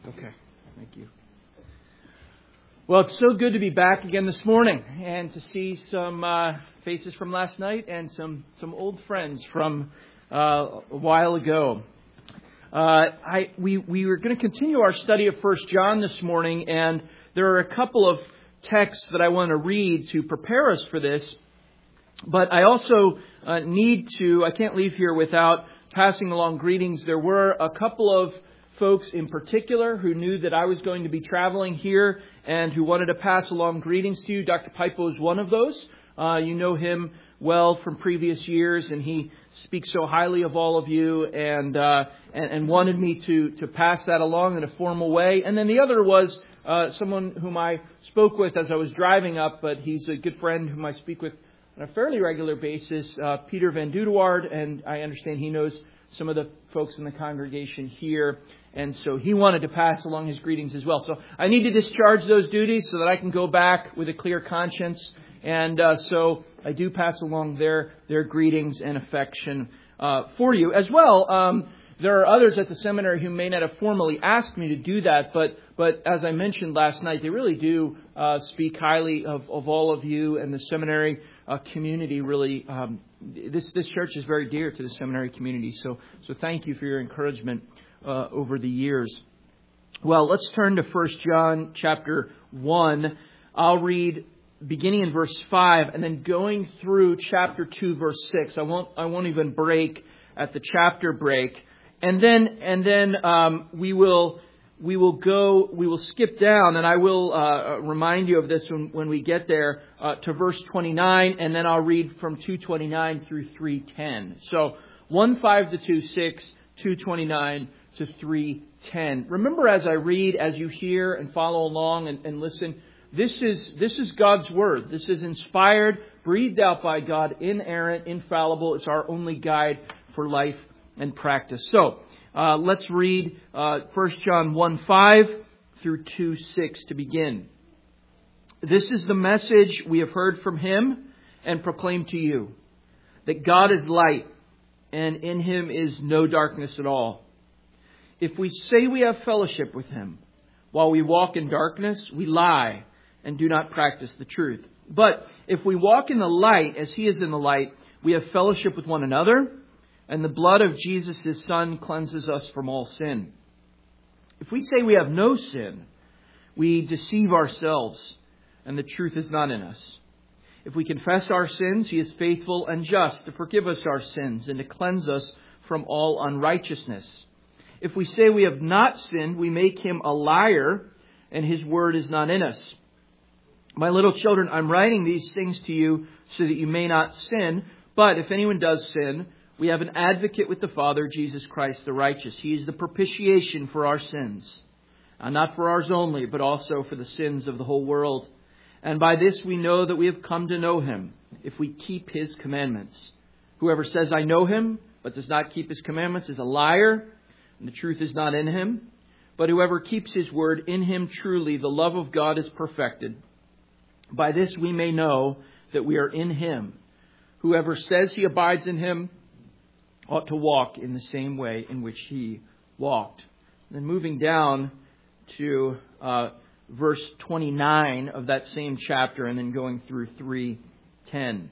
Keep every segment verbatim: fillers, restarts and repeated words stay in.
Okay, thank you. Well, it's so good to be back again this morning and to see some uh, faces from last night and some, some old friends from uh, a while ago. Uh, I we we were going to continue our study of First John this morning, and there are a couple of texts that I want to read to prepare us for this. But I also uh, need to, I can't leave here without passing along greetings. There were a couple of folks in particular who knew that I was going to be traveling here and who wanted to pass along greetings to you. Doctor Pipo is one of those. Uh, you know him well from previous years, and he speaks so highly of all of you and uh, and, and wanted me to, to pass that along in a formal way. And then the other was uh, someone whom I spoke with as I was driving up, but he's a good friend whom I speak with on a fairly regular basis, uh, Peter Van Dudewaard, and I understand he knows some of the folks in the congregation here, and so he wanted to pass along his greetings as well. So I need to discharge those duties so that I can go back with a clear conscience, and uh, so I do pass along their their greetings and affection uh, for you as well. Um, there are others at the seminary who may not have formally asked me to do that, but but as I mentioned last night, they really do uh, speak highly of, of all of you and the seminary uh, community. Really, um, this this church is very dear to the seminary community. So so thank you for your encouragement uh, over the years. Well, let's turn to First John chapter one. I'll read beginning in verse five and then going through chapter two, verse six. I won't I won't even break at the chapter break. And then and then um, we will we will go we will skip down, and I will uh, remind you of this when, when we get there uh, to verse twenty-nine, and then I'll read from two twenty-nine through three ten. So one five to two six, two twenty-nine to three ten. Remember, as I read, as you hear and follow along and, and listen, this is this is God's word. This is inspired, breathed out by God, inerrant, infallible. It's our only guide for life and practice. So uh, let's read uh, First John one five through two six to begin. This is the message we have heard from Him and proclaimed to you, that God is light, and in Him is no darkness at all. If we say we have fellowship with Him while we walk in darkness, we lie and do not practice the truth. But if we walk in the light as He is in the light, we have fellowship with one another, and the blood of Jesus, His Son, cleanses us from all sin. If we say we have no sin, we deceive ourselves, and the truth is not in us. If we confess our sins, He is faithful and just to forgive us our sins and to cleanse us from all unrighteousness. If we say we have not sinned, we make Him a liar, and His word is not in us. My little children, I'm writing these things to you so that you may not sin. But if anyone does sin, we have an advocate with the Father, Jesus Christ the righteous. He is the propitiation for our sins, and not for ours only, but also for the sins of the whole world. And by this we know that we have come to know Him, if we keep His commandments. Whoever says, I know Him, but does not keep His commandments is a liar, and the truth is not in him. But whoever keeps His word, in him truly the love of God is perfected. By this we may know that we are in Him. Whoever says he abides in Him ought to walk in the same way in which He walked. Then moving down to uh, verse twenty-nine of that same chapter, and then going through three ten.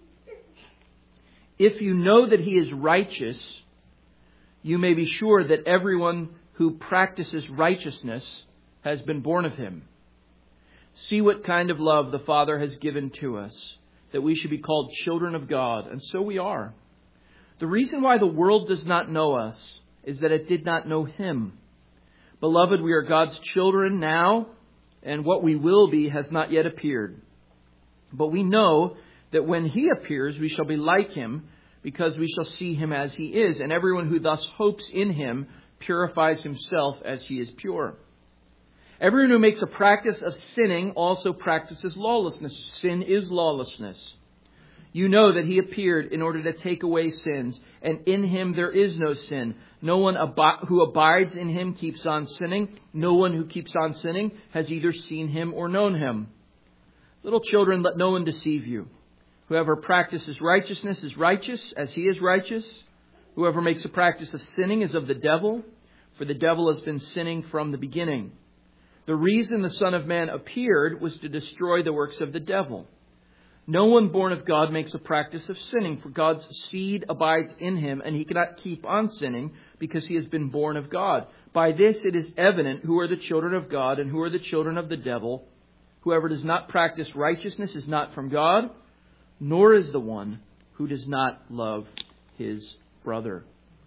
If you know that He is righteous, you may be sure that everyone who practices righteousness has been born of Him. See what kind of love the Father has given to us, that we should be called children of God, and so we are. The reason why the world does not know us is that it did not know Him. Beloved, we are God's children now, and what we will be has not yet appeared. But we know that when He appears, we shall be like Him, because we shall see Him as He is. And everyone who thus hopes in Him purifies himself as he is pure. Everyone who makes a practice of sinning also practices lawlessness. Sin is lawlessness. You know that He appeared in order to take away sins, and in Him there is no sin. No one ab- who abides in Him keeps on sinning. No one who keeps on sinning has either seen Him or known Him. Little children, let no one deceive you. Whoever practices righteousness is righteous as He is righteous. Whoever makes a practice of sinning is of the devil, for the devil has been sinning from the beginning. The reason the Son of Man appeared was to destroy the works of the devil. No one born of God makes a practice of sinning, for God's seed abides in him, and he cannot keep on sinning because he has been born of God. By this it is evident who are the children of God and who are the children of the devil. Whoever does not practice righteousness is not from God, nor is the one who does not love his brother.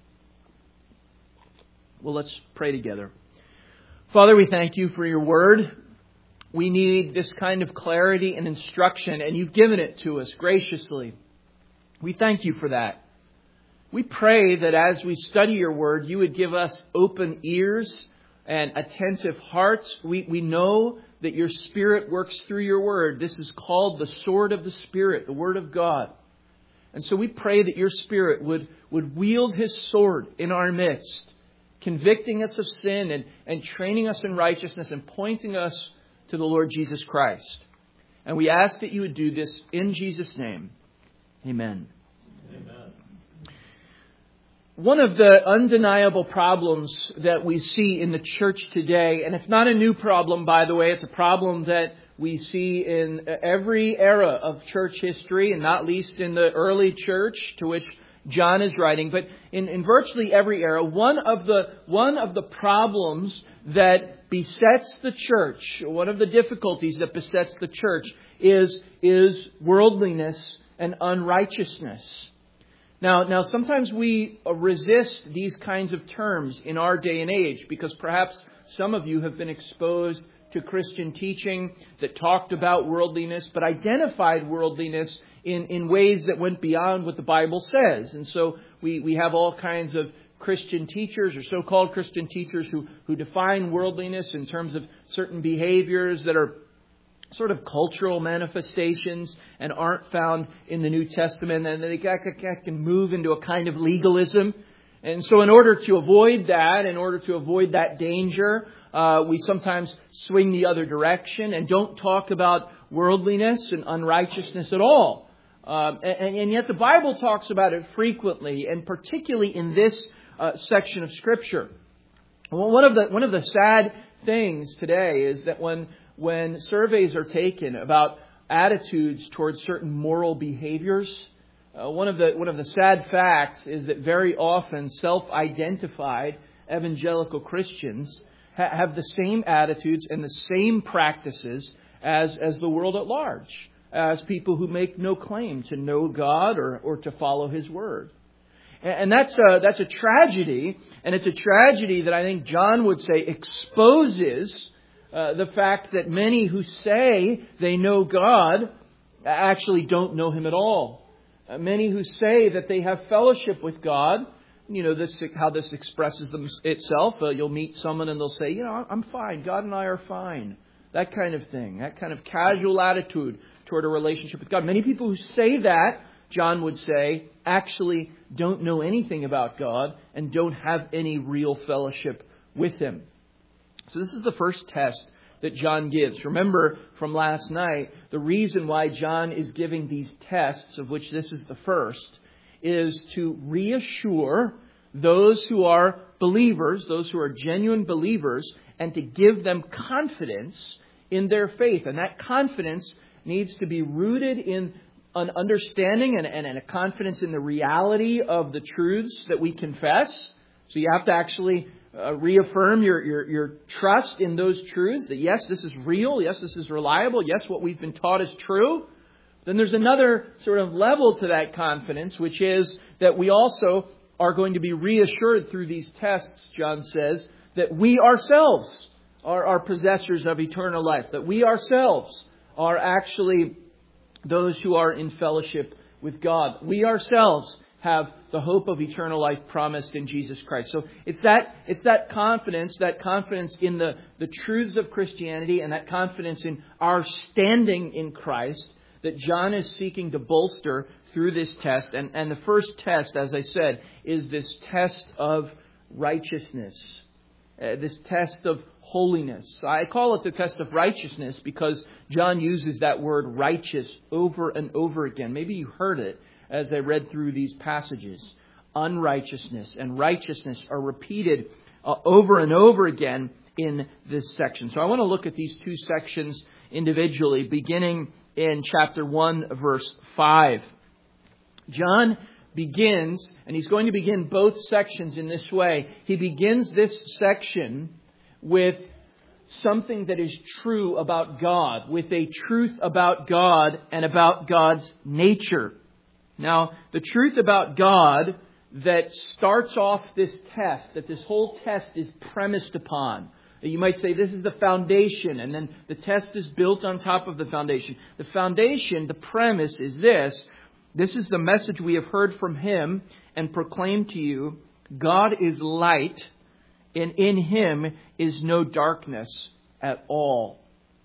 Well, let's pray together. Father, we thank you for your word. We need this kind of clarity and instruction, and you've given it to us graciously. We thank you for that. We pray that as we study your word, you would give us open ears and attentive hearts. We, we know that your Spirit works through your word. This is called the sword of the Spirit, the word of God. And so we pray that your Spirit would, would wield his sword in our midst, convicting us of sin and, and training us in righteousness and pointing us to the Lord Jesus Christ. And we ask that you would do this in Jesus' name. Amen. Amen. One of the undeniable problems that we see in the church today, and it's not a new problem, by the way, it's a problem that we see in every era of church history, and not least in the early church to which John is writing, but in, in virtually every era, one of the one of the problems that besets the church, one of the difficulties that besets the church is, is worldliness and unrighteousness. Now, now sometimes we resist these kinds of terms in our day and age because perhaps some of you have been exposed to Christian teaching that talked about worldliness, but identified worldliness in, in ways that went beyond what the Bible says. And so we, we have all kinds of Christian teachers or so-called Christian teachers who, who define worldliness in terms of certain behaviors that are sort of cultural manifestations and aren't found in the New Testament. And they can move into a kind of legalism. And so in order to avoid that, in order to avoid that danger, uh, we sometimes swing the other direction and don't talk about worldliness and unrighteousness at all. Um, and, and yet the Bible talks about it frequently, and particularly in this uh, section of Scripture. Well, one of the one of the sad things today is that when when surveys are taken about attitudes towards certain moral behaviors, uh, one of the one of the sad facts is that very often self-identified evangelical Christians ha- have the same attitudes and the same practices as as the world at large, as people who make no claim to know God or, or to follow His Word. And that's a, that's a tragedy, and it's a tragedy that I think John would say exposes uh, the fact that many who say they know God actually don't know Him at all. Uh, many who say that they have fellowship with God, you know, this how this expresses them, itself. Uh, you'll meet someone and they'll say, you know, I'm fine. God and I are fine. That kind of thing, that kind of casual attitude toward a relationship with God. Many people who say that, John would say, actually don't know anything about God and don't have any real fellowship with Him. So this is the first test that John gives. Remember from last night, the reason why John is giving these tests, of which this is the first, is to reassure those who are believers, those who are genuine believers, and to give them confidence in their faith. And that confidence needs to be rooted in an understanding and, and, and a confidence in the reality of the truths that we confess. So you have to actually uh, reaffirm your, your, your trust in those truths, that yes, this is real, yes, this is reliable, yes, what we've been taught is true. Then there's another sort of level to that confidence, which is that we also are going to be reassured through these tests, John says, that we ourselves are, are possessors of eternal life, that we ourselves are actually those who are in fellowship with God. We ourselves have the hope of eternal life promised in Jesus Christ. So it's that it's that confidence, that confidence in the, the truths of Christianity and that confidence in our standing in Christ that John is seeking to bolster through this test. And, and the first test, as I said, is this test of righteousness, uh, this test of holiness. I call it the test of righteousness because John uses that word righteous over and over again. Maybe you heard it as I read through these passages. Unrighteousness and righteousness are repeated uh, over and over again in this section. So I want to look at these two sections individually, beginning in chapter one, verse five. John begins, and he's going to begin both sections in this way. He begins this section with something that is true about God, with a truth about God and about God's nature. Now, the truth about God that starts off this test, that this whole test is premised upon. You might say this is the foundation, and then the test is built on top of the foundation. The foundation, the premise is this. This is the message we have heard from Him and proclaimed to you. God is light, and in Him is no darkness at all.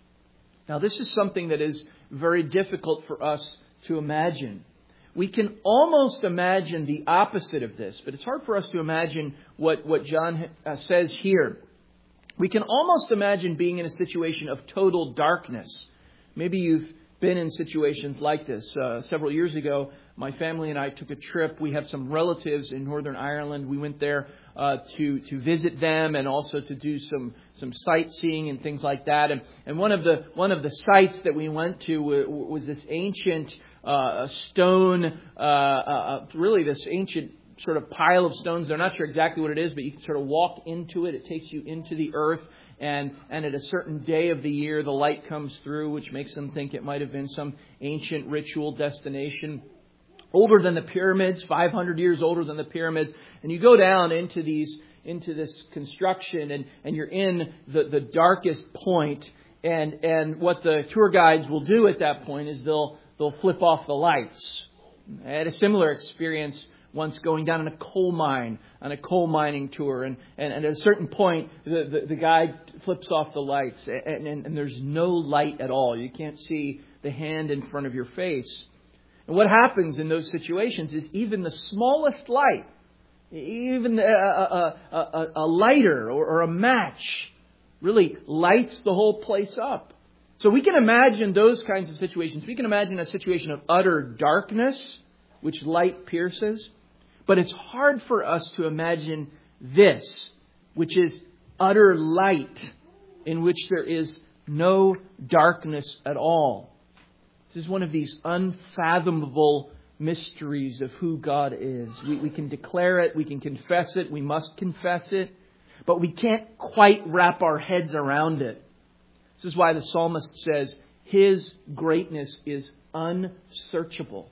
Now, this is something that is very difficult for us to imagine. We can almost imagine the opposite of this, but it's hard for us to imagine what, what John uh, says here. We can almost imagine being in a situation of total darkness. Maybe you've been in situations like this. Uh, several years ago, my family and I took a trip. We have some relatives in Northern Ireland. We went there uh, to to visit them and also to do some some sightseeing and things like that. And and one of the one of the sites that we went to was this ancient uh, stone, uh, uh, really this ancient sort of pile of stones. They're not sure exactly what it is, but you can sort of walk into it. It takes you into the earth. And, and at a certain day of the year, the light comes through, which makes them think it might have been some ancient ritual destination. Older than the pyramids, five hundred years older than the pyramids. And you go down into these, into this construction, and, and you're in the, the darkest point. And, and what the tour guides will do at that point is they'll, they'll flip off the lights. I had a similar experience once going down in a coal mine, on a coal mining tour. And, and, and at a certain point, the, the, the guide flips off the lights, and, and, and there's no light at all. You can't see the hand in front of your face. And what happens in those situations is even the smallest light, even a, a, a, a lighter or, or a match, really lights the whole place up. So we can imagine those kinds of situations. We can imagine a situation of utter darkness, which light pierces. But it's hard for us to imagine this, which is utter light, in which there is no darkness at all. This is one of these unfathomable mysteries of who God is. We, we can declare it, we can confess it, we must confess it, but we can't quite wrap our heads around it. This is why the psalmist says, His greatness is unsearchable.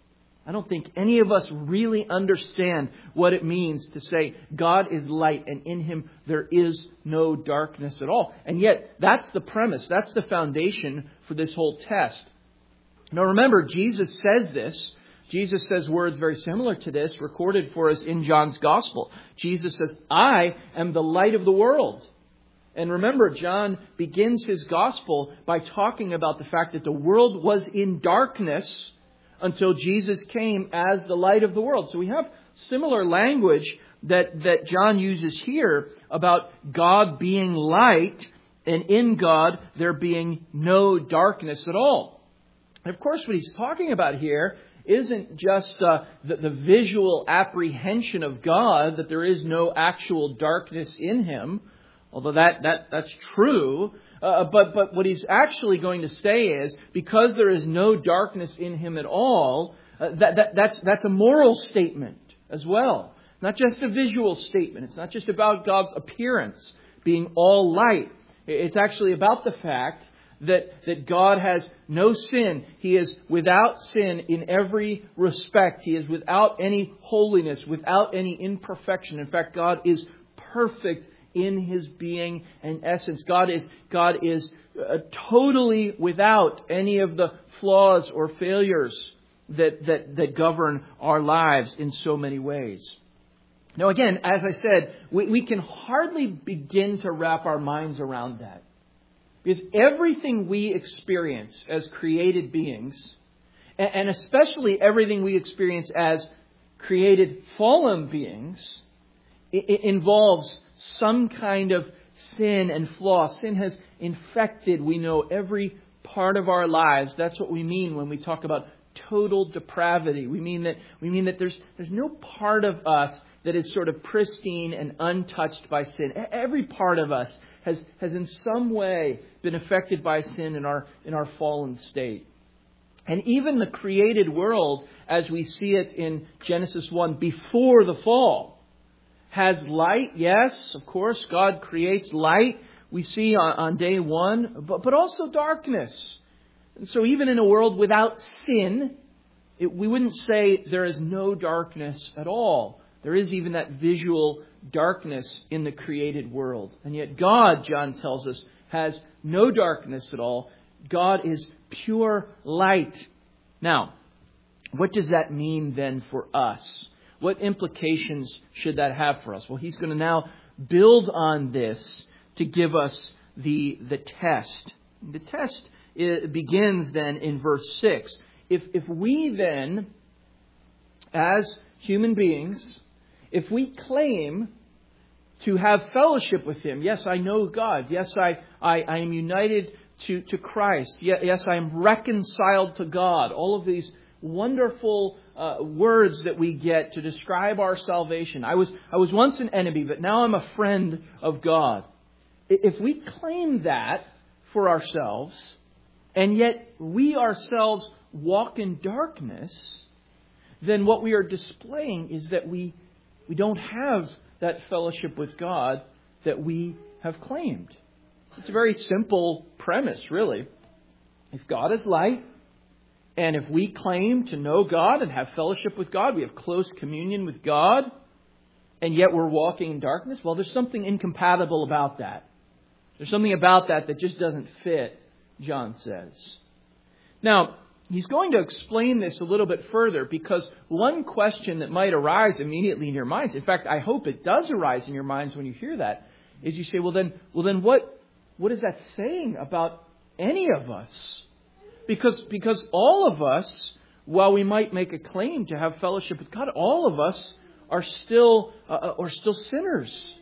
I don't think any of us really understand what it means to say God is light and in Him there is no darkness at all. And yet that's the premise. That's the foundation for this whole test. Now remember, Jesus says this. Jesus says words very similar to this recorded for us in John's Gospel. Jesus says, I am the light of the world. And remember, John begins his Gospel by talking about the fact that the world was in darkness until Jesus came as the light of the world. So we have similar language that, that John uses here about God being light and in God there being no darkness at all. And of course, what he's talking about here isn't just uh, the, the visual apprehension of God, that there is no actual darkness in Him, although that, that that's true. Uh, but but what he's actually going to say is, because there is no darkness in Him at all, uh, that, that that's that's a moral statement as well. Not just a visual statement. It's not just about God's appearance being all light. It's actually about the fact that, that God has no sin. He is without sin in every respect. He is without any holiness, without any imperfection. In fact, God is perfect in His being and essence. God is God is uh, totally without any of the flaws or failures that, that, that govern our lives in so many ways. Now again, as I said, we, we can hardly begin to wrap our minds around that. Because everything we experience as created beings, and, and especially everything we experience as created fallen beings, it, it involves some kind of sin and flaw. Sin has infected, we know, every part of our lives. That's what we mean when we talk about total depravity. We mean that we mean that there's there's no part of us that is sort of pristine and untouched by sin. Every part of us has has in some way been affected by sin in our in our fallen state. And even the created world, as we see it in Genesis one, before the fall, has light. Yes, of course, God creates light. We see on, on day one, but, but also darkness. And so even in a world without sin, it, we wouldn't say there is no darkness at all. There is even that visual darkness in the created world. And yet God, John tells us, has no darkness at all. God is pure light. Now, what does that mean then for us? What implications should that have for us? Well, he's going to now build on this to give us the, the test. The test is, begins then in verse six. If, if we then, as human beings, if we claim to have fellowship with Him, yes, I know God. Yes, I, I, I am united to, to Christ. Yes, I am reconciled to God. All of these wonderful uh, words that we get to describe our salvation. I was, I was once an enemy, but now I'm a friend of God. If we claim that for ourselves, and yet we ourselves walk in darkness, then what we are displaying is that we, we don't have that fellowship with God that we have claimed. It's a very simple premise, really. If God is light, and if we claim to know God and have fellowship with God, we have close communion with God, and yet we're walking in darkness, well, there's something incompatible about that. There's something about that that just doesn't fit, John says. Now, he's going to explain this a little bit further, because one question that might arise immediately in your minds, in fact, I hope it does arise in your minds when you hear that, is you say, well then, well then what, what is that saying about any of us? Because, because all of us, while we might make a claim to have fellowship with God, all of us are still, uh, are still sinners.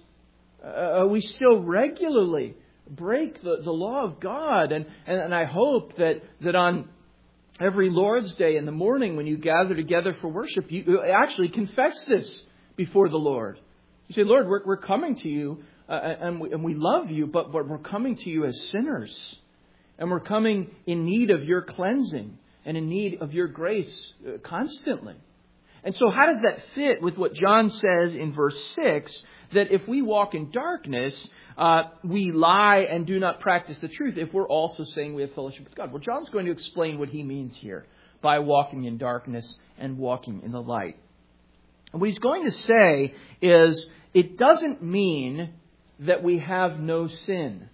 Uh, we still regularly break the, the law of God. And, and, and I hope that, that on every Lord's Day in the morning when you gather together for worship, you actually confess this before the Lord. You say, Lord, we're, we're coming to you uh, and, we, and we love you, but, but we're coming to you as sinners. And we're coming in need of your cleansing and in need of your grace uh, constantly. And so how does that fit with what John says in verse six, that if we walk in darkness, uh, we lie and do not practice the truth, if we're also saying we have fellowship with God? Well, John's going to explain what he means here by walking in darkness and walking in the light. And what he's going to say is, it doesn't mean that we have no sin.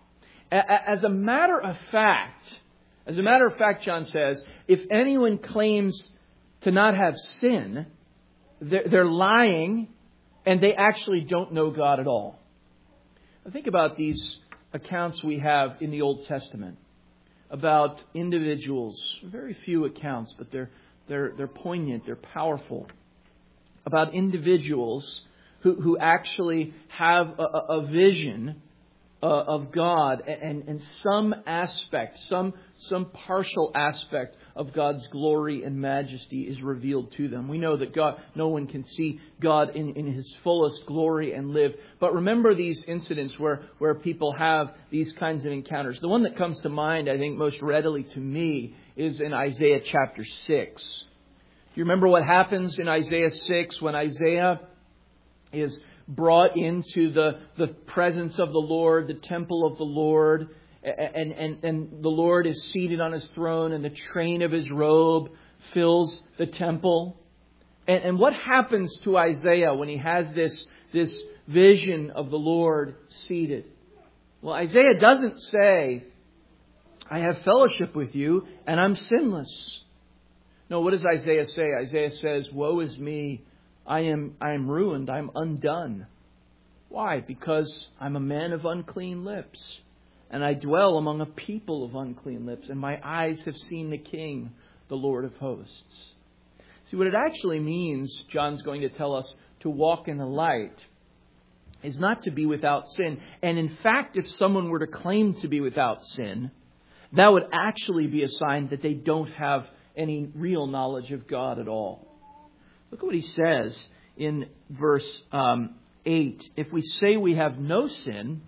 As a matter of fact, as a matter of fact, John says, if anyone claims to not have sin, they're, they're lying and they actually don't know God at all. Now think about these accounts we have in the Old Testament about individuals, very few accounts, but they're, they're, they're poignant, they're powerful, about individuals who, who actually have a, a vision Uh, of God and, and some aspect, some some partial aspect of God's glory and majesty is revealed to them. We know that God, no one can see God in, in His fullest glory and live. But remember these incidents where, where people have these kinds of encounters. The one that comes to mind, I think, most readily to me is in Isaiah chapter six. Do you remember what happens in Isaiah six when Isaiah is brought into the, the presence of the Lord, the temple of the Lord, and, and, and the Lord is seated on His throne and the train of His robe fills the temple? And, and what happens to Isaiah when he has this, this vision of the Lord seated? Well, Isaiah doesn't say, I have fellowship with you and I'm sinless. No, what does Isaiah say? Isaiah says, woe is me. I am I am ruined. I'm undone. Why? Because I'm a man of unclean lips, and I dwell among a people of unclean lips, and my eyes have seen the King, the Lord of hosts. See, what it actually means, John's going to tell us, to walk in the light is not to be without sin. And in fact, if someone were to claim to be without sin, that would actually be a sign that they don't have any real knowledge of God at all. Look at what he says in verse um, eight. If we say we have no sin,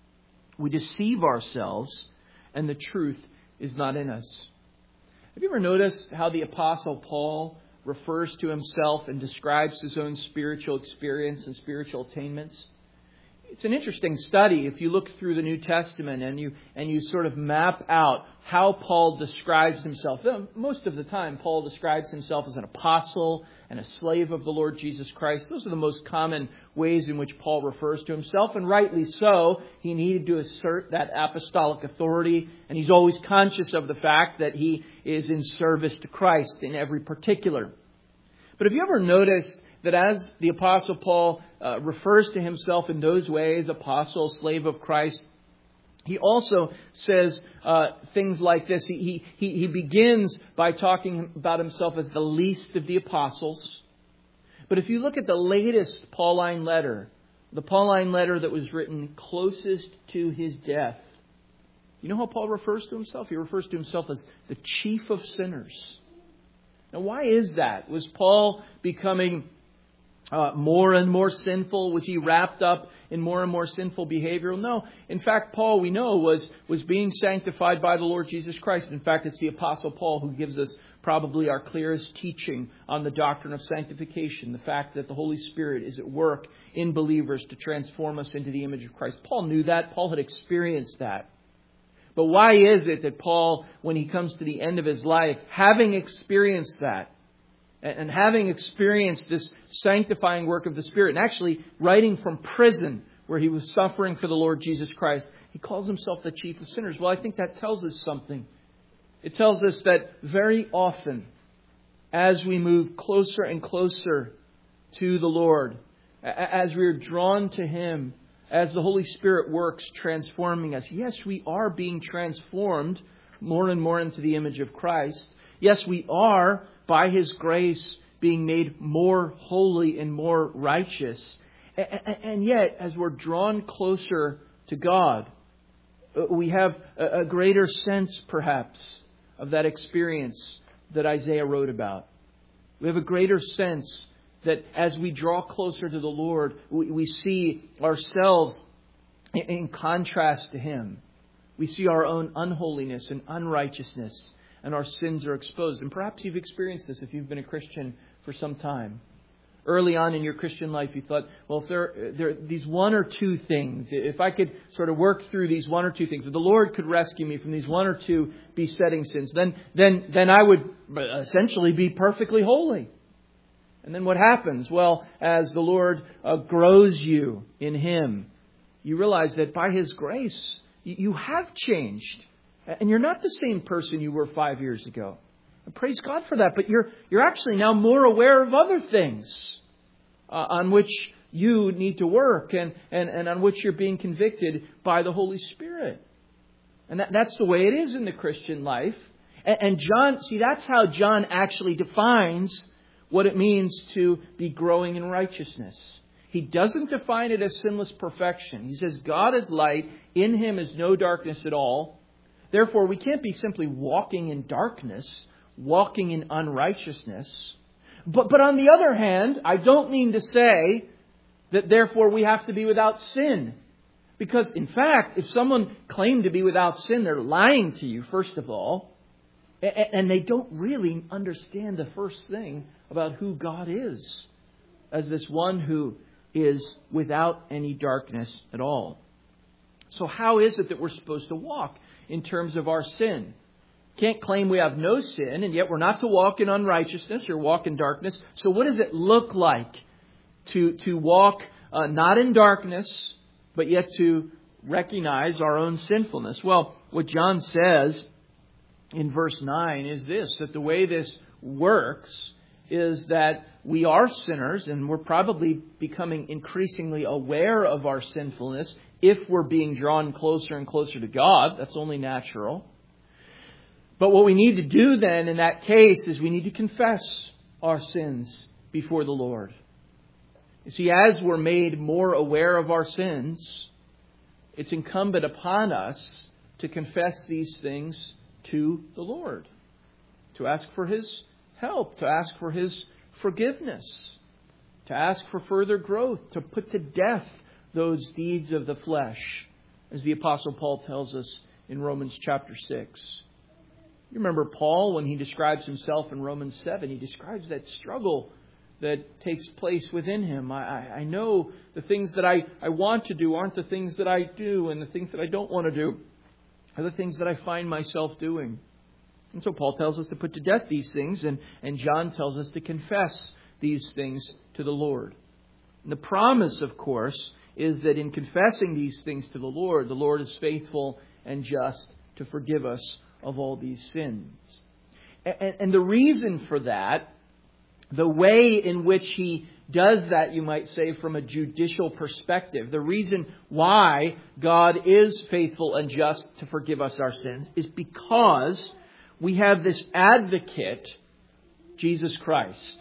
we deceive ourselves, and the truth is not in us. Have you ever noticed how the Apostle Paul refers to himself and describes his own spiritual experience and spiritual attainments? It's an interesting study if you look through the New Testament and you and you sort of map out how Paul describes himself. Most of the time, Paul describes himself as an apostle and a slave of the Lord Jesus Christ. Those are the most common ways in which Paul refers to himself, and rightly so. He needed to assert that apostolic authority, and he's always conscious of the fact that he is in service to Christ in every particular. But have you ever noticed that as the Apostle Paul uh, refers to himself in those ways, apostle, slave of Christ, he also says uh, things like this. He, he, he begins by talking about himself as the least of the apostles. But if you look at the latest Pauline letter, the Pauline letter that was written closest to his death, you know how Paul refers to himself? He refers to himself as the chief of sinners. Now, why is that? Was Paul becoming Uh, more and more sinful? Was he wrapped up in more and more sinful behavior? No. In fact, Paul, we know, was, was being sanctified by the Lord Jesus Christ. In fact, it's the Apostle Paul who gives us probably our clearest teaching on the doctrine of sanctification. The fact that the Holy Spirit is at work in believers to transform us into the image of Christ. Paul knew that. Paul had experienced that. But why is it that Paul, when he comes to the end of his life, having experienced that, and having experienced this sanctifying work of the Spirit, and actually writing from prison where he was suffering for the Lord Jesus Christ, he calls himself the chief of sinners? Well, I think that tells us something. It tells us that very often, as we move closer and closer to the Lord, as we are drawn to Him, as the Holy Spirit works transforming us, yes, we are being transformed more and more into the image of Christ. Yes, we are, by His grace, being made more holy and more righteous. And yet, as we're drawn closer to God, we have a greater sense, perhaps, of that experience that Isaiah wrote about. We have a greater sense that as we draw closer to the Lord, we see ourselves in contrast to Him. We see our own unholiness and unrighteousness, and our sins are exposed. And perhaps you've experienced this if you've been a Christian for some time. Early on in your Christian life, you thought, well, if there, there are these one or two things, if I could sort of work through these one or two things, if the Lord could rescue me from these one or two besetting sins, then, then, then I would essentially be perfectly holy. And then what happens? Well, as the Lord uh, grows you in Him, you realize that by His grace, you, you have changed. And you're not the same person you were five years ago. And praise God for that. But you're you're actually now more aware of other things uh, on which you need to work and, and, and on which you're being convicted by the Holy Spirit. And that, that's the way it is in the Christian life. And, and John, see, that's how John actually defines what it means to be growing in righteousness. He doesn't define it as sinless perfection. He says God is light. In Him is no darkness at all. Therefore, we can't be simply walking in darkness, walking in unrighteousness. But, but on the other hand, I don't mean to say that therefore we have to be without sin. Because, in fact, if someone claimed to be without sin, they're lying to you, first of all. And they don't really understand the first thing about who God is, as this one who is without any darkness at all. So how is it that we're supposed to walk in terms of our sin? Can't claim we have no sin, and yet we're not to walk in unrighteousness or walk in darkness. So what does it look like to, to walk uh, not in darkness, but yet to recognize our own sinfulness? Well, what John says in verse nine is this, that the way this works is that we are sinners, and we're probably becoming increasingly aware of our sinfulness if we're being drawn closer and closer to God. That's only natural. But what we need to do then in that case is we need to confess our sins before the Lord. You see, as we're made more aware of our sins, it's incumbent upon us to confess these things to the Lord. to ask for His help, to ask for His forgiveness, to ask for further growth, to put to death those deeds of the flesh, as the Apostle Paul tells us in Romans chapter six. You remember Paul, when he describes himself in Romans seven, he describes that struggle that takes place within him. I, I know the things that I, I want to do aren't the things that I do, and the things that I don't want to do are the things that I find myself doing. And so Paul tells us to put to death these things, and, and John tells us to confess these things to the Lord. And the promise, of course, is that in confessing these things to the Lord, the Lord is faithful and just to forgive us of all these sins. And, and the reason for that, the way in which He does that, you might say, from a judicial perspective, the reason why God is faithful and just to forgive us our sins is because we have this advocate, Jesus Christ.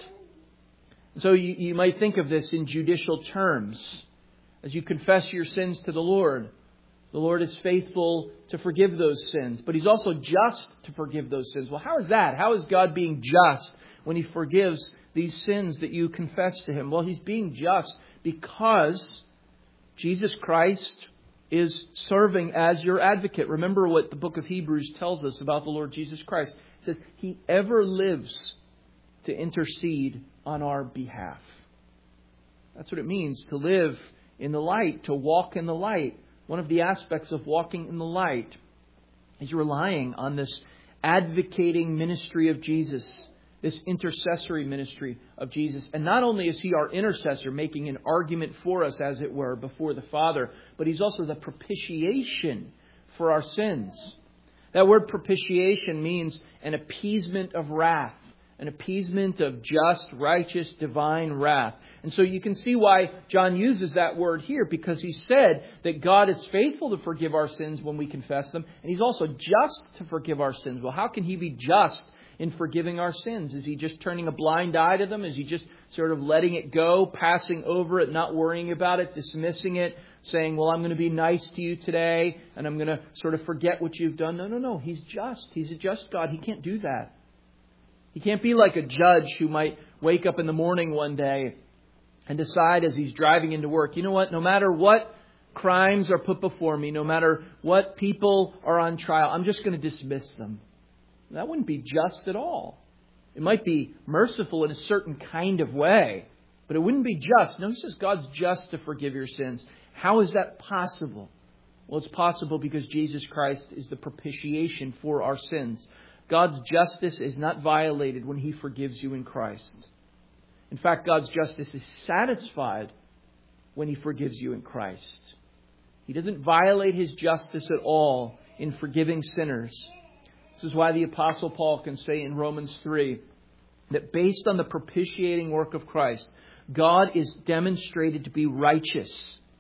So you, you might think of this in judicial terms. As you confess your sins to the Lord, the Lord is faithful to forgive those sins, but He's also just to forgive those sins. Well, how is that? How is God being just when He forgives these sins that you confess to Him? Well, He's being just because Jesus Christ is serving as your advocate. Remember what the book of Hebrews tells us about the Lord Jesus Christ. It says He ever lives to intercede on our behalf. That's what it means to live in the light, to walk in the light. One of the aspects of walking in the light is relying on this advocating ministry of Jesus, this intercessory ministry of Jesus. And not only is He our intercessor, making an argument for us, as it were, before the Father, but He's also the propitiation for our sins. That word propitiation means an appeasement of wrath, an appeasement of just, righteous, divine wrath. And so you can see why John uses that word here, because he said that God is faithful to forgive our sins when we confess them, and He's also just to forgive our sins. Well, how can He be just in forgiving our sins? Is He just turning a blind eye to them? Is He just sort of letting it go, passing over it, not worrying about it, dismissing it, saying, well, I'm going to be nice to you today, and I'm going to sort of forget what you've done? No, no, no. He's just. He's a just God. He can't do that. He can't be like a judge who might wake up in the morning one day and decide as he's driving into work, you know what, no matter what crimes are put before me, no matter what people are on trial, I'm just going to dismiss them. That wouldn't be just at all. It might be merciful in a certain kind of way, but it wouldn't be just. No, He says God's just to forgive your sins. How is that possible? Well, it's possible because Jesus Christ is the propitiation for our sins. God's justice is not violated when He forgives you in Christ. In fact, God's justice is satisfied when He forgives you in Christ. He doesn't violate His justice at all in forgiving sinners. This is why the Apostle Paul can say in Romans three that based on the propitiating work of Christ, God is demonstrated to be righteous.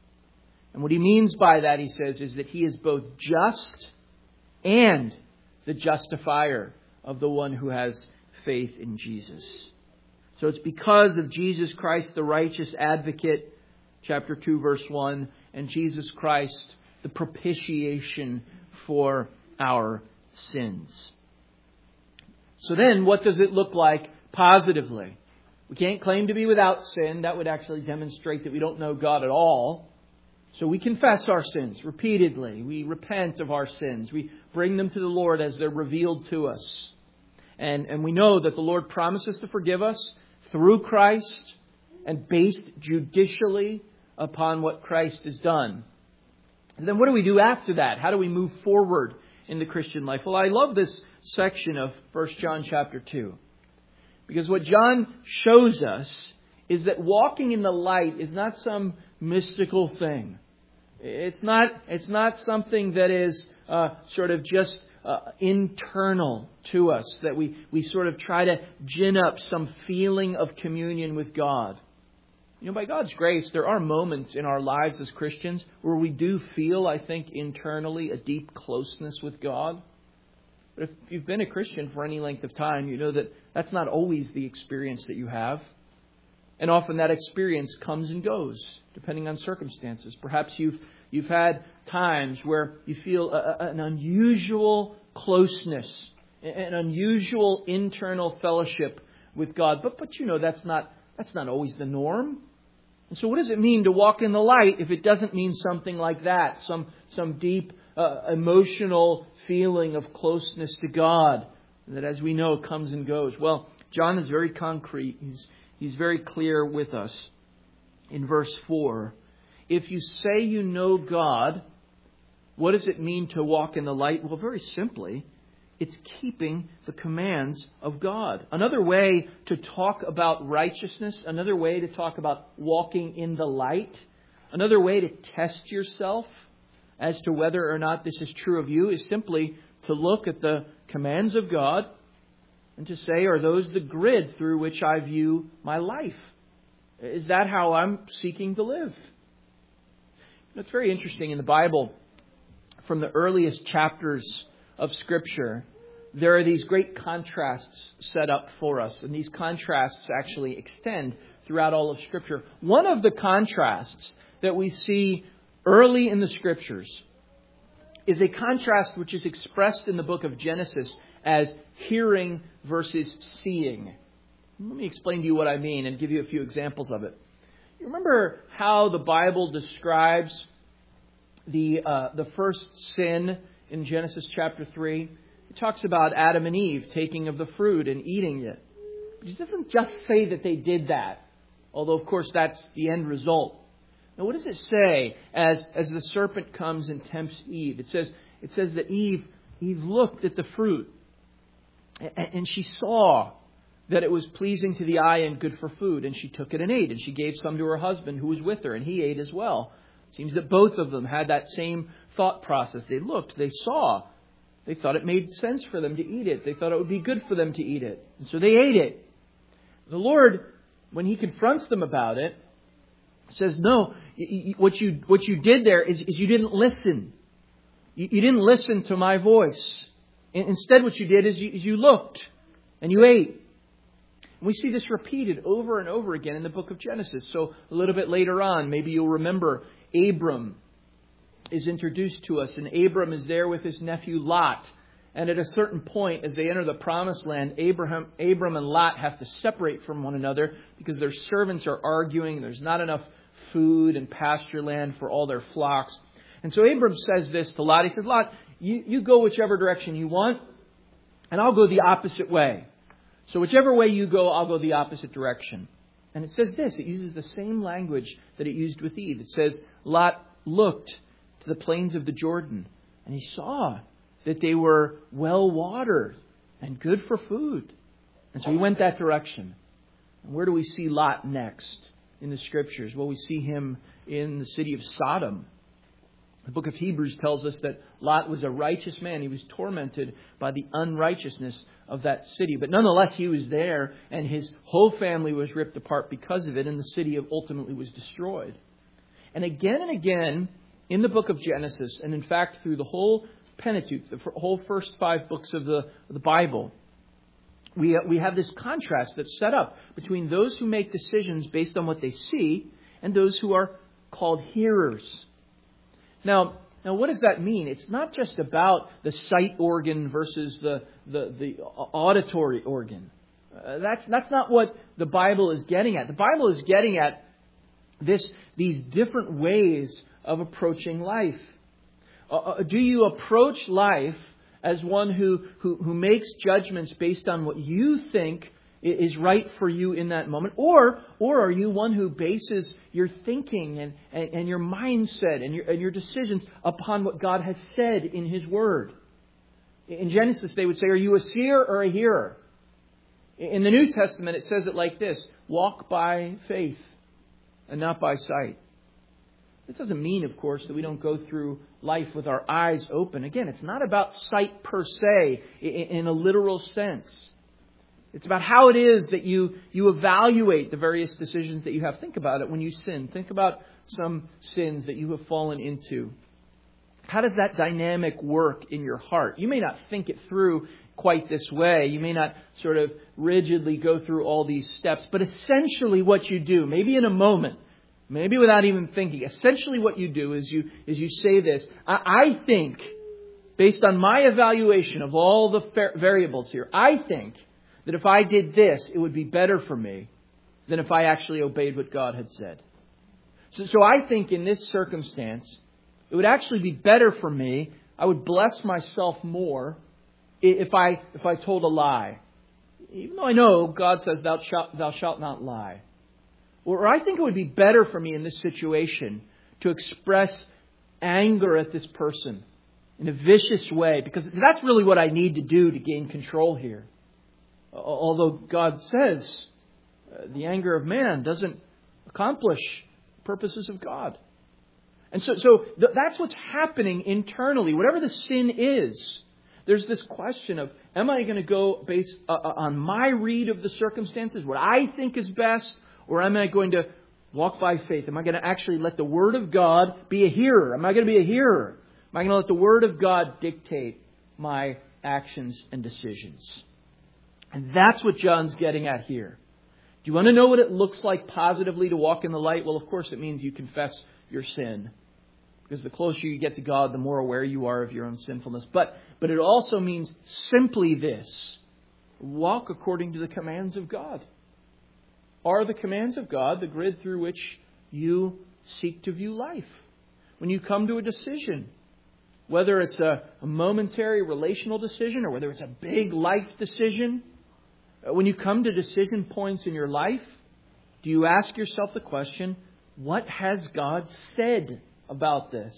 And what he means by that, he says, is that He is both just and the justifier of the one who has faith in Jesus. So it's because of Jesus Christ, the righteous advocate, chapter two, verse one, and Jesus Christ, the propitiation for our sins. So then, what does it look like positively? We can't claim to be without sin. That would actually demonstrate that we don't know God at all. So we confess our sins repeatedly. We repent of our sins. We bring them to the Lord as they're revealed to us. And, and we know that the Lord promises to forgive us through Christ and based judicially upon what Christ has done. And then what do we do after that? How do we move forward in the Christian life? Well, I love this section of First John chapter two. Because what John shows us is that walking in the light is not some mystical thing. It's not, it's not something that is uh, sort of just uh, internal to us, that we, we sort of try to gin up some feeling of communion with God. You know, by God's grace, there are moments in our lives as Christians where we do feel, I think, internally a deep closeness with God. But if you've been a Christian for any length of time, you know that that's not always the experience that you have. And often that experience comes and goes, depending on circumstances. Perhaps you've you've had times where you feel a, a, an unusual closeness an unusual internal fellowship with God. But, but you know, that's not, that's not always the norm. And so what does it mean to walk in the light if it doesn't mean something like that? Some, some deep uh, emotional feeling of closeness to God that, as we know, comes and goes. Well, John is very concrete. He's, he's very clear with us in verse four. If you say you know God, what does it mean to walk in the light? Well, very simply, it's keeping the commands of God. Another way to talk about righteousness, another way to talk about walking in the light, another way to test yourself as to whether or not this is true of you is simply to look at the commands of God and to say, are those the grid through which I view my life? Is that how I'm seeking to live? It's very interesting in the Bible, from the earliest chapters of Scripture, there are these great contrasts set up for us. And these contrasts actually extend throughout all of Scripture. One of the contrasts that we see early in the Scriptures is a contrast which is expressed in the book of Genesis as hearing versus seeing. Let me explain to you what I mean and give you a few examples of it. You remember how the Bible describes the uh, the first sin in Genesis chapter three? It talks about Adam and Eve taking of the fruit and eating it. But it doesn't just say that they did that, although, of course, that's the end result. Now, what does it say as, as the serpent comes and tempts Eve? It says, it says that Eve, Eve looked at the fruit and, and she saw that it was pleasing to the eye and good for food. And she took it and ate. And she gave some to her husband who was with her, and he ate as well. It seems that both of them had that same thought process. They looked, they saw. They thought it made sense for them to eat it. They thought it would be good for them to eat it. And so they ate it. The Lord, when He confronts them about it, says, no, what you what you did there is, is you didn't listen. You, you didn't listen to my voice. Instead, what you did is you, is you looked and you ate. And we see this repeated over and over again in the book of Genesis. So a little bit later on, maybe you'll remember Abram is introduced to us, and Abram is there with his nephew Lot. And at a certain point, as they enter the promised land, Abraham, Abram and Lot have to separate from one another because their servants are arguing. There's not enough food and pasture land for all their flocks. And so Abram says this to Lot. He says, Lot, you, you go whichever direction you want, and I'll go the opposite way. So whichever way you go, I'll go the opposite direction. And it says this. It uses the same language that it used with Eve. It says, Lot looked to the plains of the Jordan, and he saw that they were well watered and good for food. And so he went that direction. And where do we see Lot next in the Scriptures? Well, we see him in the city of Sodom. The book of Hebrews tells us that Lot was a righteous man. He was tormented by the unrighteousness of that city. But nonetheless, he was there, and his whole family was ripped apart because of it, and the city ultimately was destroyed. And again and again, in the book of Genesis, and in fact through the whole Pentateuch, the whole first five books of the, of the Bible, we, we have this contrast that's set up between those who make decisions based on what they see and those who are called hearers. Now, now what does that mean? It's not just about the sight organ versus the, the, the auditory organ. Uh, that's, that's not what the Bible is getting at. The Bible is getting at this, these different ways of approaching life. Uh, do you approach life as one who, who, who makes judgments based on what you think is right for you in that moment? Or or are you one who bases your thinking and, and, and your mindset and your, and your decisions upon what God has said in His Word? In Genesis, they would say, are you a seer or a hearer? In the New Testament, it says it like this: walk by faith and not by sight. It doesn't mean, of course, that we don't go through life with our eyes open. Again, it's not about sight per se in a literal sense. It's about how it is that you, you evaluate the various decisions that you have. Think about it when you sin. Think about some sins that you have fallen into. How does that dynamic work in your heart? You may not think it through quite this way. You may not sort of rigidly go through all these steps. But essentially what you do, maybe in a moment, maybe without even thinking, essentially what you do is you is you say this: I, I think based on my evaluation of all the variables here, I think that if I did this, it would be better for me than if I actually obeyed what God had said. So, so I think in this circumstance, it would actually be better for me. I would bless myself more if I if I told a lie. Even though I know God says thou shalt, thou shalt not lie. Or I think it would be better for me in this situation to express anger at this person in a vicious way, because that's really what I need to do to gain control here. Although God says uh, the anger of man doesn't accomplish the purposes of God. And so, so th- that's what's happening internally. Whatever the sin is, there's this question of, am I going to go based uh, on my read of the circumstances, what I think is best, or am I going to walk by faith? Am I going to actually let the Word of God be a hearer? Am I going to be a hearer? Am I going to let the Word of God dictate my actions and decisions? And that's what John's getting at here. Do you want to know what it looks like positively to walk in the light? Well, of course, it means you confess your sin. Because the closer you get to God, the more aware you are of your own sinfulness. But, but it also means simply this. Walk according to the commands of God. Are the commands of God the grid through which you seek to view life? When you come to a decision, whether it's a, a momentary relational decision or whether it's a big life decision, when you come to decision points in your life, do you ask yourself the question, what has God said about this?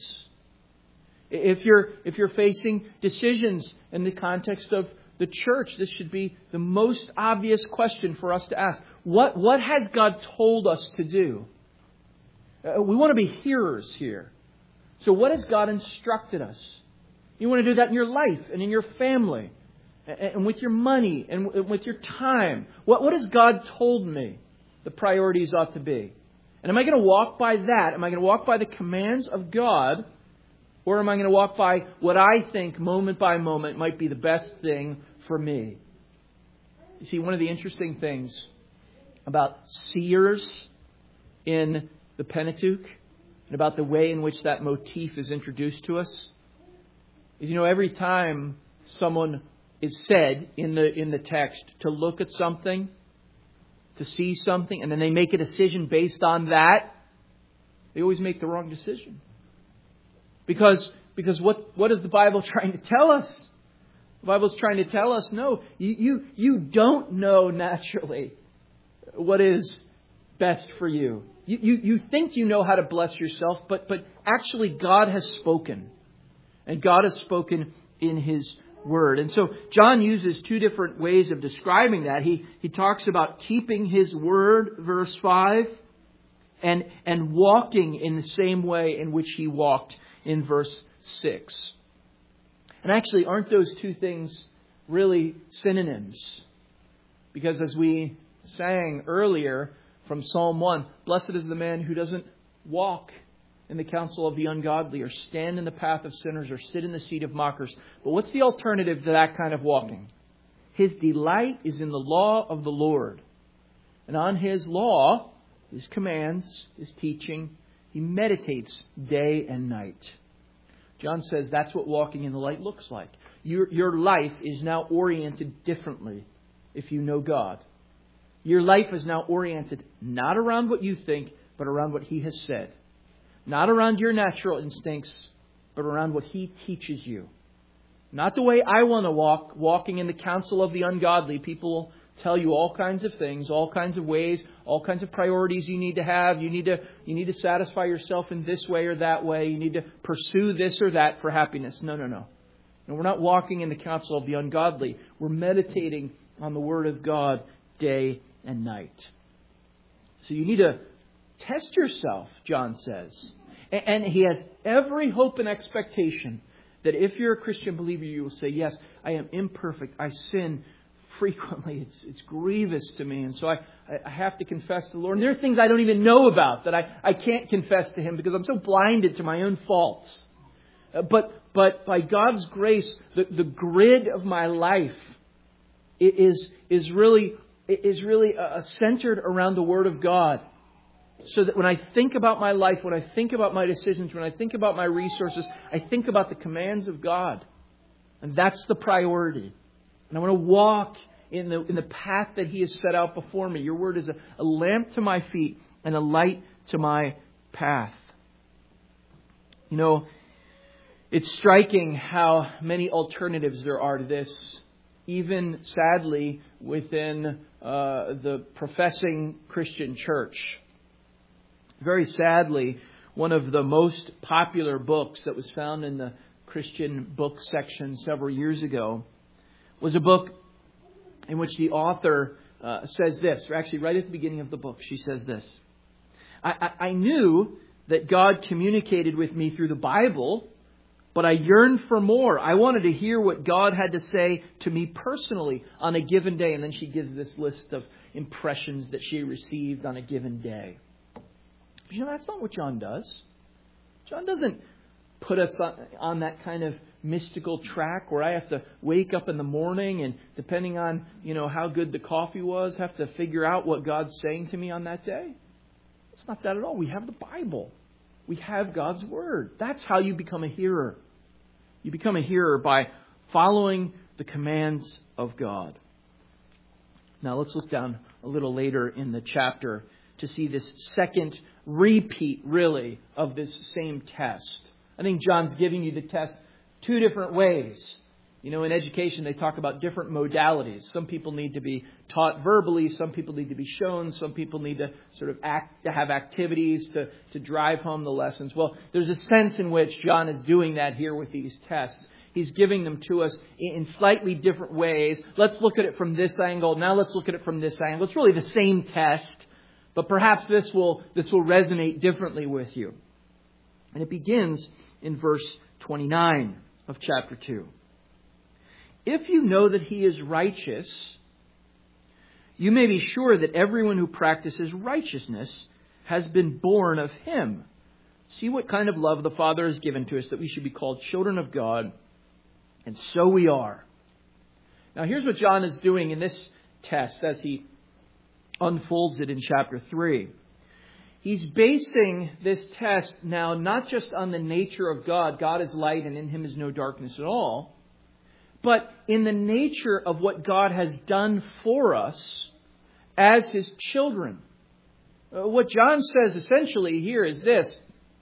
If you're if you're facing decisions in the context of the church, this should be the most obvious question for us to ask. What what has God told us to do? Uh, we want to be hearers here. So what has God instructed us? You want to do that in your life and in your family and, and with your money and with your time. What what has God told me the priorities ought to be? And am I going to walk by that? Am I going to walk by the commands of God? Or am I going to walk by what I think moment by moment might be the best thing for me? You see, one of the interesting things about seers in the Pentateuch and about the way in which that motif is introduced to us is, you know, every time someone is said in the in the text to look at something, to see something, and then they make a decision based on that, they always make the wrong decision. Because because what, what is the Bible trying to tell us? The Bible's trying to tell us, no, you, you, you don't know naturally what is best for you. You, you. you think you know how to bless yourself, but, but actually God has spoken. And God has spoken in His Word. And so John uses two different ways of describing that. He, he talks about keeping His Word, verse five, and, and walking in the same way in which He walked in verse six. And actually, aren't those two things really synonyms? Because as we sang earlier from Psalm one, blessed is the man who doesn't walk in the counsel of the ungodly, or stand in the path of sinners, or sit in the seat of mockers. But what's the alternative to that kind of walking? His delight is in the law of the Lord. And on His law, His commands, His teaching, he meditates day and night. John says that's what walking in the light looks like. Your, your life is now oriented differently if you know God. Your life is now oriented not around what you think, but around what He has said. Not around your natural instincts, but around what He teaches you. Not the way I want to walk, walking in the counsel of the ungodly. People will tell you all kinds of things, all kinds of ways, all kinds of priorities you need to have. You need to, you need to satisfy yourself in this way or that way. You need to pursue this or that for happiness. No, no, no. No, we're not walking in the counsel of the ungodly. We're meditating on the Word of God day and night. So you need to test yourself, John says. And he has every hope and expectation that if you're a Christian believer, you will say, yes, I am imperfect. I sin frequently. It's it's grievous to me. And so I, I have to confess to the Lord. And there are things I don't even know about that I, I can't confess to Him because I'm so blinded to my own faults. Uh, but but by God's grace, the, the grid of my life is is really is really uh, centered around the Word of God. So that when I think about my life, when I think about my decisions, when I think about my resources, I think about the commands of God. And that's the priority. And I want to walk in the in the path that He has set out before me. Your word is a, a lamp to my feet and a light to my path. You know, it's striking how many alternatives there are to this, even sadly within uh, the professing Christian church. Very sadly, one of the most popular books that was found in the Christian book section several years ago was a book in which the author uh, says this, or actually right at the beginning of the book, she says this. I, I, I knew that God communicated with me through the Bible, but I yearned for more. I wanted to hear what God had to say to me personally on a given day. And then she gives this list of impressions that she received on a given day. But you know, that's not what John does. John doesn't put us on, on that kind of mystical track where I have to wake up in the morning and depending on, you know, how good the coffee was, have to figure out what God's saying to me on that day. It's not that at all. We have the Bible. We have God's Word. That's how you become a hearer. You become a hearer by following the commands of God. Now let's look down a little later in the chapter to see this second repeat, really, of this same test. I think John's giving you the test two different ways. You know, in education, they talk about different modalities. Some people need to be taught verbally. Some people need to be shown. Some people need to sort of act, to have activities to, to drive home the lessons. Well, there's a sense in which John is doing that here with these tests. He's giving them to us in slightly different ways. Let's look at it from this angle. Now let's look at it from this angle. It's really the same test, but perhaps this will, this will resonate differently with you. And it begins in verse twenty-nine of chapter two. If you know that He is righteous, you may be sure that everyone who practices righteousness has been born of Him. See what kind of love the Father has given to us, that we should be called children of God, and so we are. Now here's what John is doing in this test as he unfolds it in chapter three. He's basing this test now not just on the nature of God. God is light and in Him is no darkness at all. But in the nature of what God has done for us as His children. Uh, what John says essentially here is this.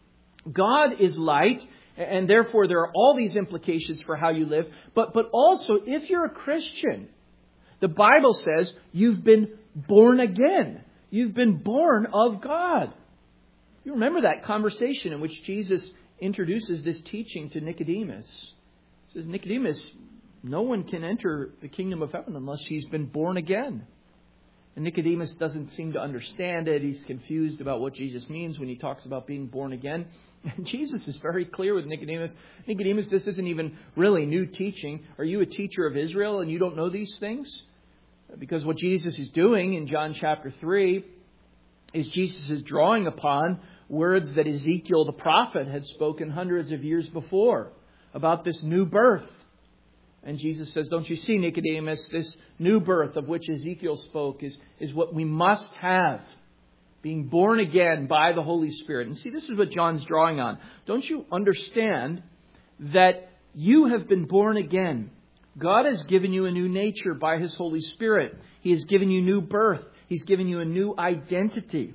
God is light, and therefore there are all these implications for how you live. But, but also, if you're a Christian, the Bible says you've been born again. You've been born of God. You remember that conversation in which Jesus introduces this teaching to Nicodemus. He says, Nicodemus, no one can enter the kingdom of heaven unless he's been born again. And Nicodemus doesn't seem to understand it. He's confused about what Jesus means when He talks about being born again. And Jesus is very clear with Nicodemus. Nicodemus, this isn't even really new teaching. Are you a teacher of Israel and you don't know these things? Because what Jesus is doing in John chapter three is Jesus is drawing upon words that Ezekiel the prophet had spoken hundreds of years before about this new birth. And Jesus says, don't you see, Nicodemus, this new birth of which Ezekiel spoke is, is what we must have. Being born again by the Holy Spirit. And see, this is what John's drawing on. Don't you understand that you have been born again? God has given you a new nature by His Holy Spirit. He has given you new birth. He's given you a new identity.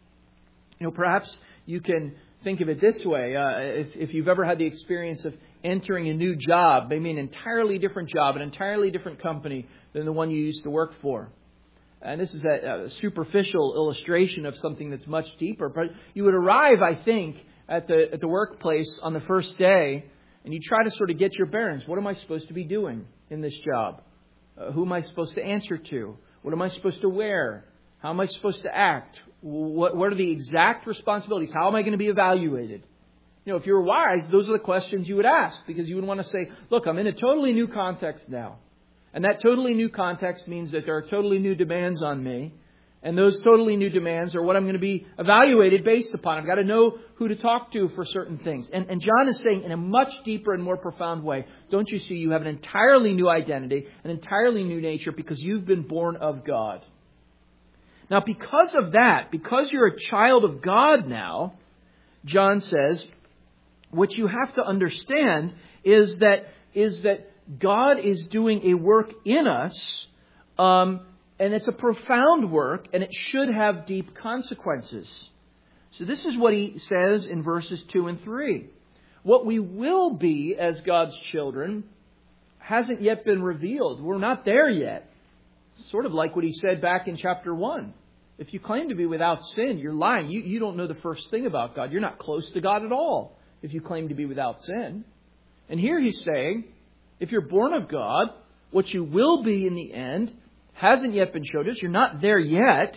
You know, perhaps you can think of it this way. Uh, if, if you've ever had the experience of entering a new job, maybe an entirely different job, an entirely different company than the one you used to work for. And this is a, a superficial illustration of something that's much deeper. But you would arrive, I think, at the at the workplace on the first day, and you try to sort of get your bearings. What am I supposed to be doing in this job? Uh, who am I supposed to answer to? What am I supposed to wear? How am I supposed to act? What, what are the exact responsibilities? How am I going to be evaluated? You know, if you were wise, those are the questions you would ask, because you would want to say, look, I'm in a totally new context now. And that totally new context means that there are totally new demands on me. And those totally new demands are what I'm going to be evaluated based upon. I've got to know who to talk to for certain things. And, and John is saying in a much deeper and more profound way, don't you see, you have an entirely new identity, an entirely new nature, because you've been born of God. Now, because of that, because you're a child of God now, John says, what you have to understand is that is that God is doing a work in us, um, and it's a profound work, and it should have deep consequences. So this is what he says in verses two and three. What we will be as God's children hasn't yet been revealed. We're not there yet. It's sort of like what he said back in chapter one. If you claim to be without sin, you're lying. You, you don't know the first thing about God. You're not close to God at all if you claim to be without sin. And here he's saying, if you're born of God, what you will be in the end hasn't yet been showed us. You're not there yet.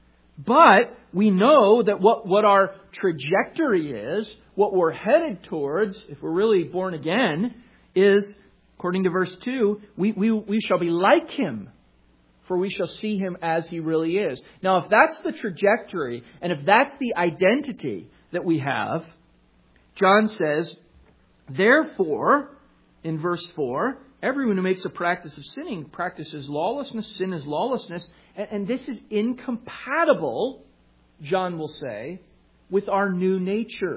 But we know that what, what our trajectory is, what we're headed towards, if we're really born again, is, according to verse two, we, we, we shall be like Him, for we shall see Him as He really is. Now, if that's the trajectory, and if that's the identity that we have, John says, therefore, in verse four, everyone who makes a practice of sinning practices lawlessness. Sin is lawlessness. And, and this is incompatible, John will say, with our new nature.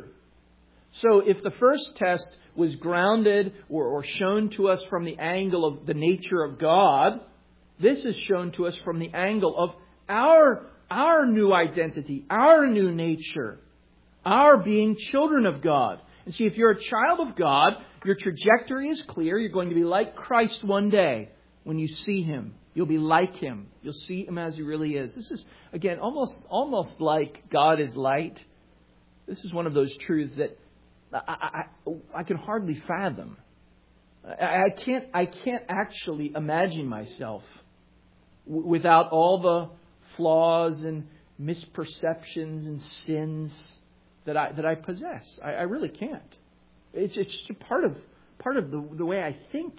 So if the first test was grounded or, or shown to us from the angle of the nature of God, this is shown to us from the angle of our, our new identity, our new nature, our being children of God. And see, if you're a child of God, your trajectory is clear. You're going to be like Christ one day. When you see Him, you'll be like Him. You'll see Him as He really is. This is, again, almost almost like God is light. This is one of those truths that I, I, I can hardly fathom. I, I can't I can't actually imagine myself w- without all the flaws and misperceptions and sins that I that I possess. I, I really can't. It's it's just a part of part of the the way I think,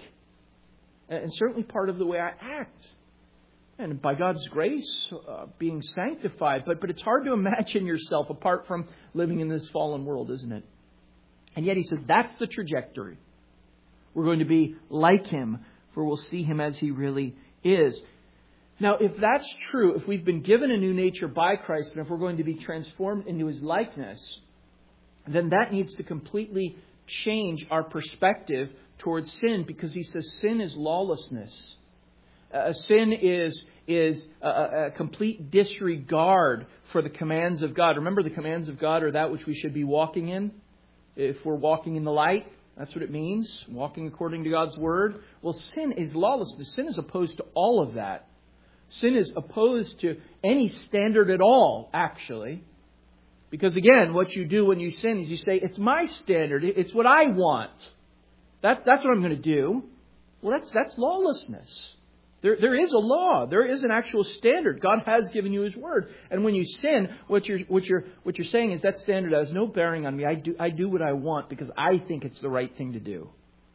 and certainly part of the way I act. And by God's grace, uh, being sanctified. But but it's hard to imagine yourself apart from living in this fallen world, isn't it? And yet He says that's the trajectory. We're going to be like Him, for we'll see Him as He really is. Now, if that's true, if we've been given a new nature by Christ, and if we're going to be transformed into His likeness, then that needs to completely change our perspective towards sin, because He says sin is lawlessness. Uh, sin is is a, a complete disregard for the commands of God. Remember, the commands of God are that which we should be walking in. If we're walking in the light, that's what it means, walking according to God's Word. Well, sin is lawlessness. Sin is opposed to all of that. Sin is opposed to any standard at all, actually. Because again, what you do when you sin is you say, it's my standard. It's what I want. That, that's what I'm going to do. Well, that's that's lawlessness. There, there is a law. There is an actual standard. God has given you His Word. And when you sin, what you're what you're what you're saying is that standard has no bearing on me. I do I do what I want because I think it's the right thing to do.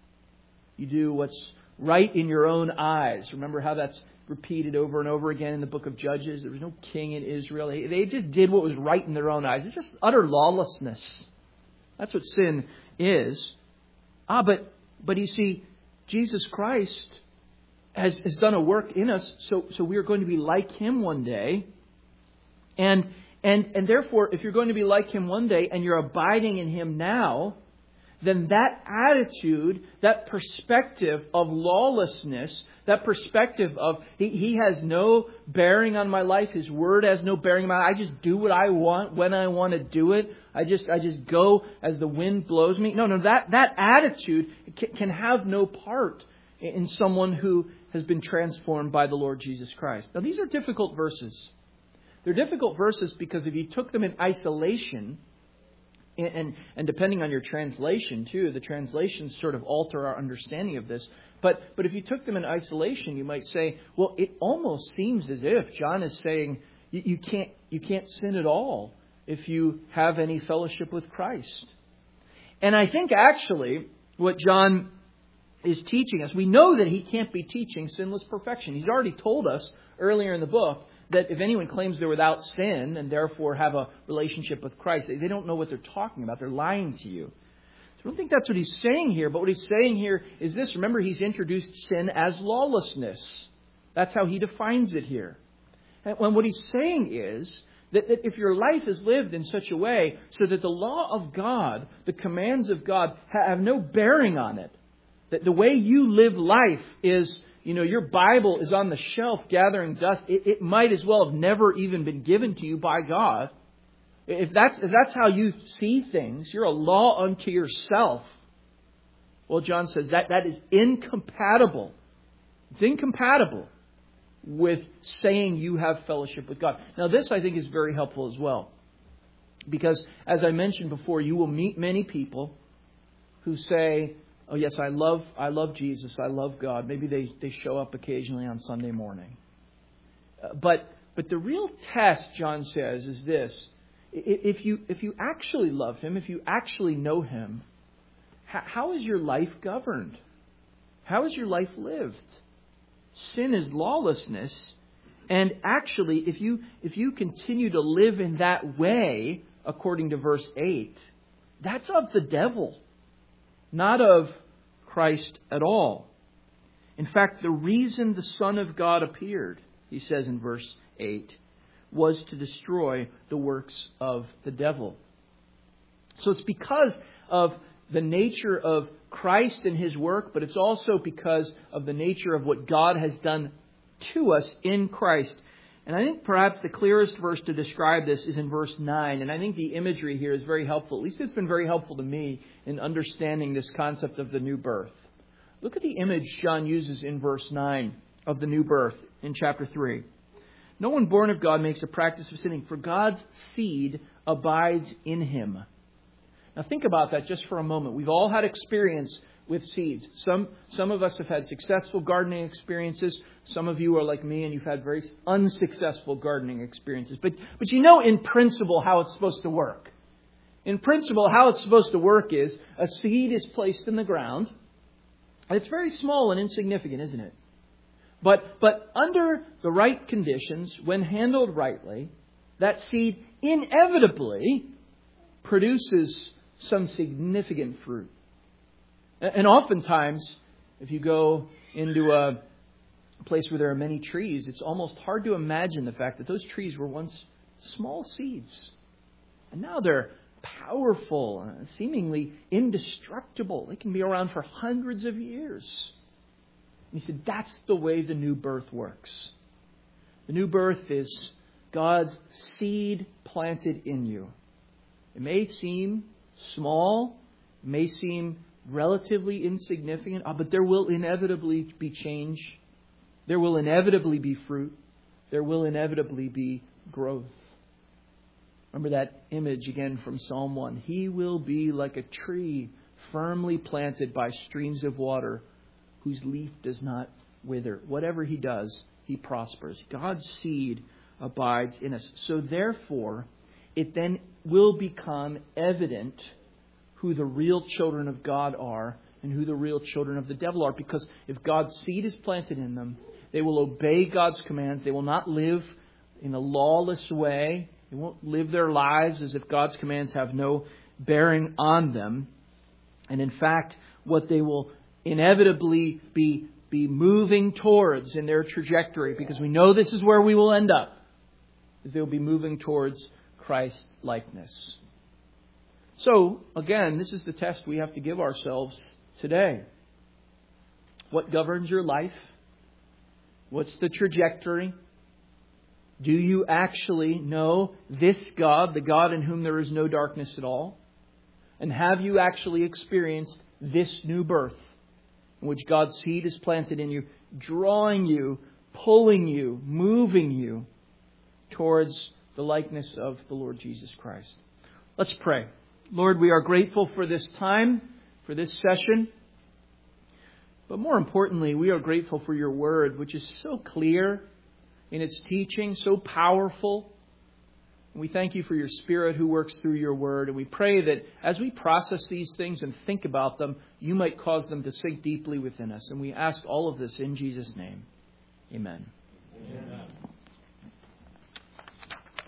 You do what's right in your own eyes. Remember how that's repeated over and over again in the book of Judges. There was no king in Israel. They just did what was right in their own eyes. It's just utter lawlessness. That's what sin is. Ah, but but you see, Jesus Christ has, has done a work in us, so so we are going to be like Him one day. And and and therefore, if you're going to be like Him one day and you're abiding in Him now, then that attitude, that perspective of lawlessness, that perspective of he, he has no bearing on my life, His Word has no bearing on my life, I just do what I want when I want to do it. I just I just go as the wind blows me. No, no, that, that attitude can, can have no part in someone who has been transformed by the Lord Jesus Christ. Now, these are difficult verses. They're difficult verses because if you took them in isolation, and, and, and depending on your translation, too, the translations sort of alter our understanding of this. But, but if you took them in isolation, you might say, well, it almost seems as if John is saying you, you can't you can't sin at all if you have any fellowship with Christ. And I think actually what John is teaching us, we know that he can't be teaching sinless perfection. He's already told us earlier in the book that if anyone claims they're without sin and therefore have a relationship with Christ, they don't know what they're talking about. They're lying to you. So I don't think that's what he's saying here. But what he's saying here is this. Remember, he's introduced sin as lawlessness. That's how he defines it here. And what he's saying is that, that if your life is lived in such a way so that the law of God, the commands of God, have no bearing on it, That the way you live life is, you know, your Bible is on the shelf gathering dust. It, it might as well have never even been given to you by God. If that's, if that's how you see things, you're a law unto yourself. Well, John says that that is incompatible. It's incompatible with saying you have fellowship with God. Now, this I think is very helpful as well. Because, as I mentioned before, you will meet many people who say, oh, yes, I love I love Jesus, I love God. Maybe they, they show up occasionally on Sunday morning. Uh, but but the real test, John says, is this. If you, if you actually love Him, if you actually know Him, how, how is your life governed? How is your life lived? Sin is lawlessness. And actually, if you if you continue to live in that way, according to verse eight, that's of the devil, not of Christ at all. In fact, the reason the Son of God appeared, he says in verse eight, was to destroy the works of the devil. So it's because of the nature of Christ and His work, but it's also because of the nature of what God has done to us in Christ. And I think perhaps the clearest verse to describe this is in verse nine. And I think the imagery here is very helpful. At least it's been very helpful to me in understanding this concept of the new birth. Look at the image John uses in verse nine of the new birth in chapter three. No one born of God makes a practice of sinning, for God's seed abides in him. Now think about that just for a moment. We've all had experience with seeds. Some some of us have had successful gardening experiences. Some of you are like me and you've had very unsuccessful gardening experiences. But but you know in principle how it's supposed to work. In principle, how it's supposed to work is a seed is placed in the ground. And it's very small and insignificant, isn't it? But but under the right conditions, when handled rightly, that seed inevitably produces some significant fruit. And oftentimes, if you go into a place where there are many trees, it's almost hard to imagine the fact that those trees were once small seeds. And now they're powerful, seemingly indestructible. They can be around for hundreds of years. And he said, that's the way the new birth works. The new birth is God's seed planted in you. It may seem small, it may seem relatively insignificant, but there will inevitably be change. There will inevitably be fruit. There will inevitably be growth. Remember that image again from Psalm one. He will be like a tree firmly planted by streams of water, whose leaf does not wither. Whatever he does, he prospers. God's seed abides in us. So therefore, it then will become evident who the real children of God are and who the real children of the devil are. Because if God's seed is planted in them, they will obey God's commands. They will not live in a lawless way. They won't live their lives as if God's commands have no bearing on them. And in fact, what they will inevitably be, be moving towards in their trajectory, because we know this is where we will end up, is they'll be moving towards Christ-likeness. So, again, this is the test we have to give ourselves today. What governs your life? What's the trajectory? Do you actually know this God, the God in whom there is no darkness at all? And have you actually experienced this new birth, in which God's seed is planted in you, drawing you, pulling you, moving you towards the likeness of the Lord Jesus Christ? Let's pray. Lord, we are grateful for this time, for this session. But more importantly, we are grateful for your word, which is so clear in its teaching, so powerful. And we thank you for your Spirit who works through your word. And we pray that as we process these things and think about them, you might cause them to sink deeply within us. And we ask all of this in Jesus' name. Amen. Amen.